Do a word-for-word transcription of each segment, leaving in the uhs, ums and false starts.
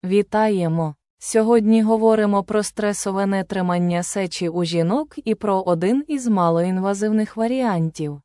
Вітаємо! Сьогодні говоримо про стресове нетримання сечі у жінок і про один із малоінвазивних варіантів.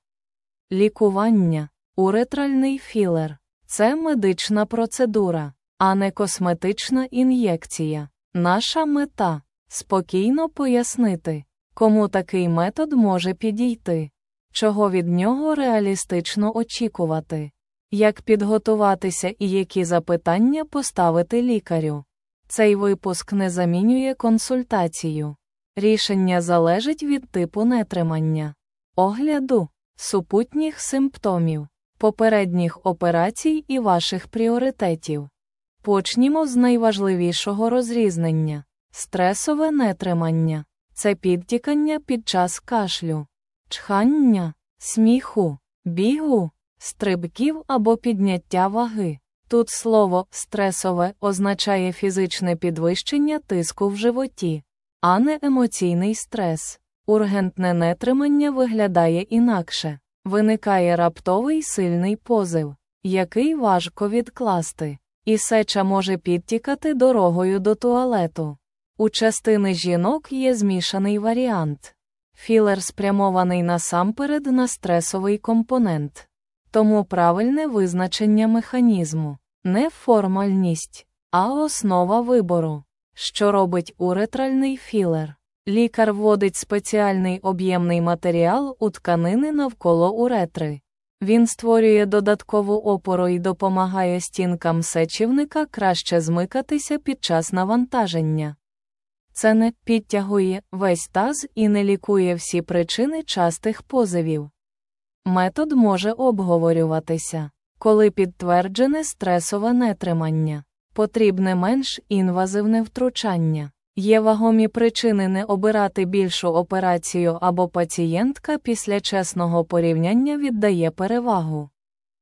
Лікування. Уретральний філер – це медична процедура, а не косметична ін'єкція. Наша мета – спокійно пояснити, кому такий метод може підійти, чого від нього реалістично очікувати, як підготуватися і які запитання поставити лікарю. Цей випуск не замінює консультацію. Рішення залежить від типу нетримання, огляду, супутніх симптомів, попередніх операцій і ваших пріоритетів. Почнімо з найважливішого розрізнення. Стресове нетримання – це підтікання під час кашлю, чхання, сміху, бігу, стрибків або підняття ваги. Тут слово «стресове» означає фізичне підвищення тиску в животі, а не емоційний стрес. Ургентне нетримання виглядає інакше. Виникає раптовий сильний позив, який важко відкласти, і сеча може підтікати дорогою до туалету. У частини жінок є змішаний варіант. Філер спрямований насамперед на стресовий компонент. Тому правильне визначення механізму – не формальність, а основа вибору. Що робить уретральний філер? Лікар вводить спеціальний об'ємний матеріал у тканини навколо уретри. Він створює додаткову опору і допомагає стінкам сечівника краще змикатися під час навантаження. Це не підтягує весь таз і не лікує всі причини частих позивів. Метод може обговорюватися, коли підтверджене стресове нетримання. Потрібне менш інвазивне втручання. Є вагомі причини не обирати більшу операцію або пацієнтка після чесного порівняння віддає перевагу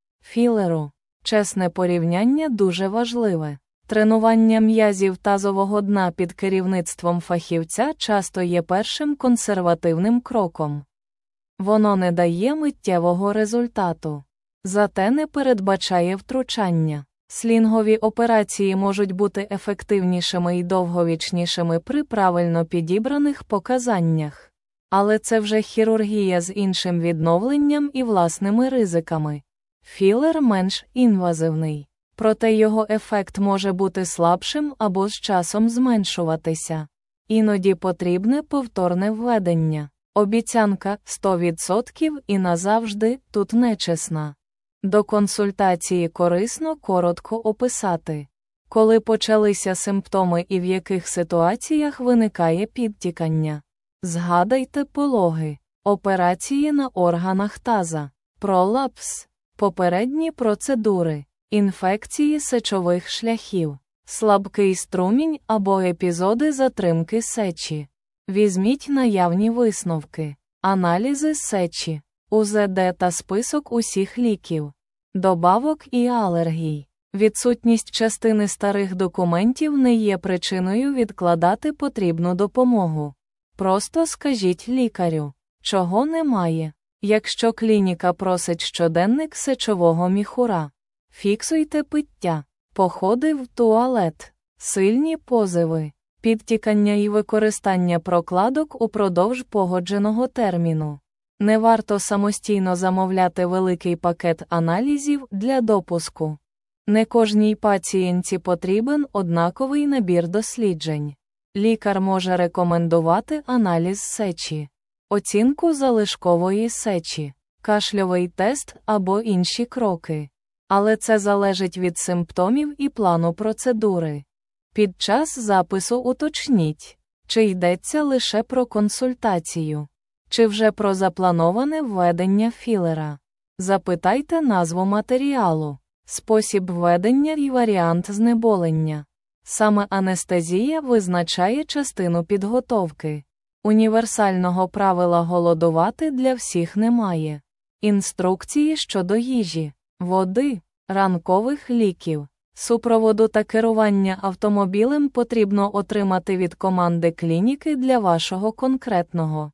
філеру. Чесне порівняння дуже важливе. Тренування м'язів тазового дна під керівництвом фахівця часто є першим консервативним кроком. Воно не дає миттєвого результату. Зате не передбачає втручання. Слінгові операції можуть бути ефективнішими і довговічнішими при правильно підібраних показаннях. Але це вже хірургія з іншим відновленням і власними ризиками. Філер менш інвазивний. Проте його ефект може бути слабшим або з часом зменшуватися. Іноді потрібне повторне введення. Обіцянка сто відсотків і назавжди тут нечесна. До консультації корисно коротко описати, коли почалися симптоми і в яких ситуаціях виникає підтікання. Згадайте пологи, операції на органах таза, пролапс, попередні процедури, інфекції сечових шляхів, слабкий струмінь або епізоди затримки сечі. Візьміть наявні висновки, аналізи сечі, У З Д та список усіх ліків, добавок і алергій. Відсутність частини старих документів не є причиною відкладати потрібну допомогу. Просто скажіть лікарю, чого немає. Якщо клініка просить щоденник сечового міхура, фіксуйте пиття, походи в туалет, сильні позиви, підтікання і використання прокладок упродовж погодженого терміну. Не варто самостійно замовляти великий пакет аналізів для допуску. Не кожній пацієнтці потрібен однаковий набір досліджень. Лікар може рекомендувати аналіз сечі, оцінку залишкової сечі, кашльовий тест або інші кроки. Але це залежить від симптомів і плану процедури. Під час запису уточніть, чи йдеться лише про консультацію, чи вже про заплановане введення філера. Запитайте назву матеріалу, спосіб введення і варіант знеболення. Саме анестезія визначає частину підготовки. Універсального правила голодувати для всіх немає. Інструкції щодо їжі, води, ранкових ліків, супроводу та керування автомобілем потрібно отримати від команди клініки для вашого конкретного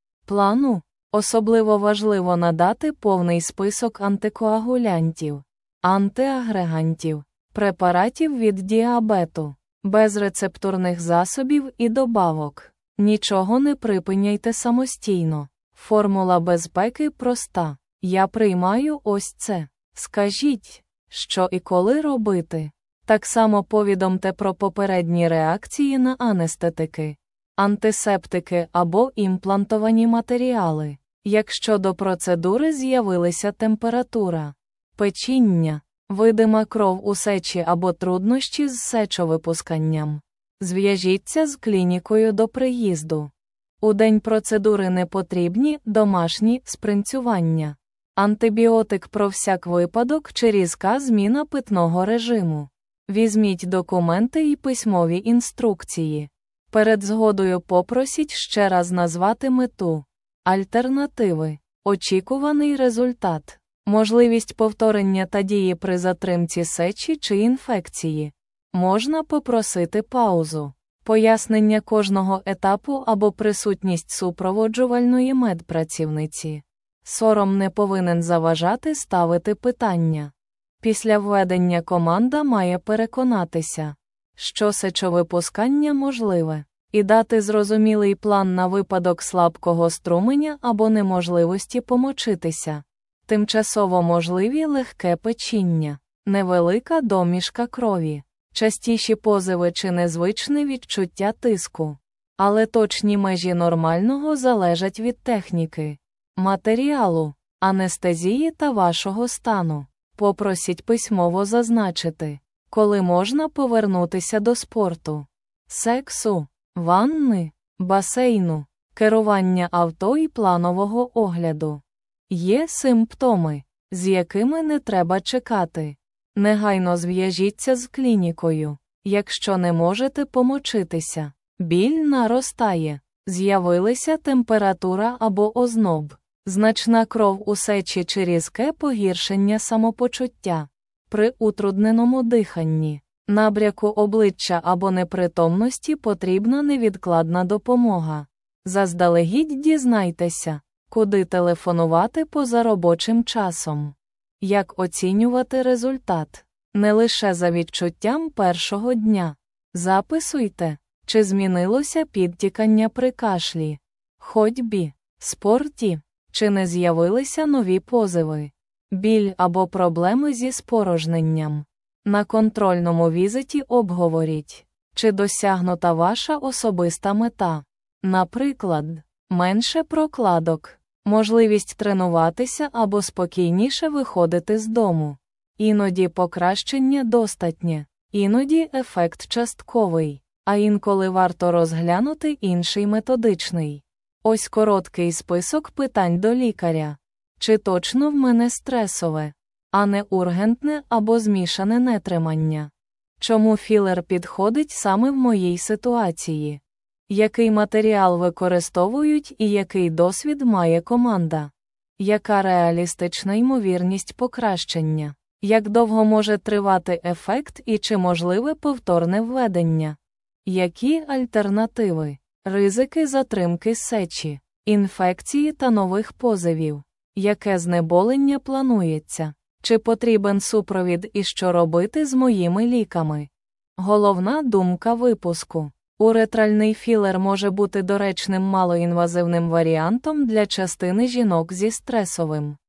плану. Особливо важливо надати повний список антикоагулянтів, антиагрегантів, препаратів від діабету, безрецептурних засобів і добавок. Нічого не припиняйте самостійно. Формула безпеки проста. Я приймаю ось це. Скажіть, що і коли робити. Так само повідомте про попередні реакції на анестетики, антисептики або імплантовані матеріали. Якщо до процедури з'явилася температура, печіння, видима кров у сечі або труднощі з сечовипусканням, зв'яжіться з клінікою до приїзду. У день процедури не потрібні домашні спринцювання, антибіотик про всяк випадок чи різка зміна питного режиму. Візьміть документи і письмові інструкції. Перед згодою попросіть ще раз назвати мету, альтернативи, очікуваний результат, можливість повторення та дії при затримці сечі чи інфекції. Можна попросити паузу, пояснення кожного етапу або присутність супроводжувальної медпрацівниці. Сором не повинен заважати ставити питання. Після введення команда має переконатися, що сечовипускання можливе, і дати зрозумілий план на випадок слабкого струменя або неможливості помочитися. Тимчасово можливі легке печіння, невелика домішка крові, частіші позиви чи незвичне відчуття тиску. Але точні межі нормального залежать від техніки, матеріалу, анестезії та вашого стану. Попросіть письмово зазначити, коли можна повернутися до спорту, сексу, ванни, басейну, керування авто і планового огляду. Є симптоми, з якими не треба чекати. Негайно зв'яжіться з клінікою, якщо не можете помочитися. Біль наростає, з'явилася температура або озноб, значна кров у сечі чи різке погіршення самопочуття. При утрудненому диханні, набряку обличчя або непритомності потрібна невідкладна допомога. Заздалегідь дізнайтеся, куди телефонувати поза робочим часом. Як оцінювати результат? Не лише за відчуттям першого дня. Записуйте, чи змінилося підтікання при кашлі, ходьбі, спорті, чи не з'явилися нові позиви, біль або проблеми зі спорожненням. На контрольному візиті обговоріть, чи досягнута ваша особиста мета. Наприклад, менше прокладок, можливість тренуватися або спокійніше виходити з дому. Іноді покращення достатнє, іноді ефект частковий, а інколи варто розглянути інший методичний. Ось короткий список питань до лікаря. Чи точно в мене стресове, а не ургентне або змішане нетримання? Чому філер підходить саме в моїй ситуації? Який матеріал використовують і який досвід має команда? Яка реалістична ймовірність покращення? Як довго може тривати ефект і чи можливе повторне введення? Які альтернативи? Ризики затримки сечі, інфекції та нових позивів. Яке знеболення планується? Чи потрібен супровід і що робити з моїми ліками? Головна думка випуску. Уретральний філер може бути доречним малоінвазивним варіантом для частини жінок зі стресовим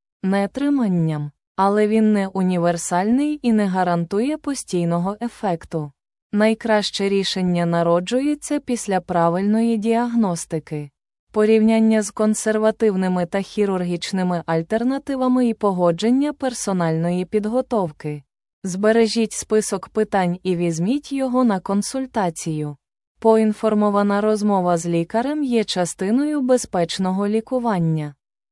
нетриманням, але він не універсальний і не гарантує постійного ефекту. Найкраще рішення народжується після правильної діагностики, порівняння з консервативними та хірургічними альтернативами і погодження персональної підготовки. Збережіть список питань і візьміть його на консультацію. Поінформована розмова з лікарем є частиною безпечного лікування.